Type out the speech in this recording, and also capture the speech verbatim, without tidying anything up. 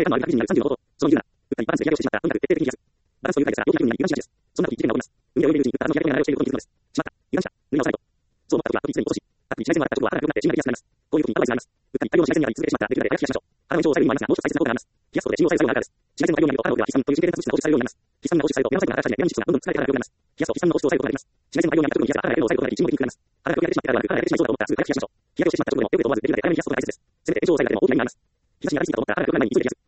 明感のある確実になるさんじゅうのこと。その理由なら、打ったりバランスで日焼けをしてしまった。とにかく徹底的に冷やす。バランスという回ですが、大きな風になり、油断しがちです。そんなこと一時的な思います。海を泳いでいるうちに、打った後の日焼けが流れ落ちていることに気づくのです。しまった。油断した。塗り直さないと。そう思った時は、時にすでに落とし、たっぷり紫外線のあった直後は肌が黒くなって血が出やすくなります。こういう時にアドバイスがあります。打ったり大量の紫外線にあり続けてしまった。できるだけ早く冷やしましょう。肌の炎症を抑えるにもありますが、もう一つ大切なことがあります。冷やすことで信用される作用があるからです。紫外線の大量になると肌の上ではヒスタミンという神経伝達物質が放出されるようになります。ヒスタミンが放出されるとメラノサイトが働き始め、メラニン色素がどんどん作られて肌が黒くなります。冷やすとヒスタミンの放出を抑えることができます。紫外線の大量になった特に冷やすから肌が黒を抑えることができ、一目できにくくなります。肌が黒く焼けてしまって肌が焼けてしまいそうだと思ったらすぐ早く冷やしましょう。日焼けをしてしまった直後でもよけと思わずできるだけ早めに冷やすことが大切です。せめて炎症を抑えるためにも大きな意味があります。日差しに当たりすぎたと思ったら肌が黒くなる前に急いで冷やす。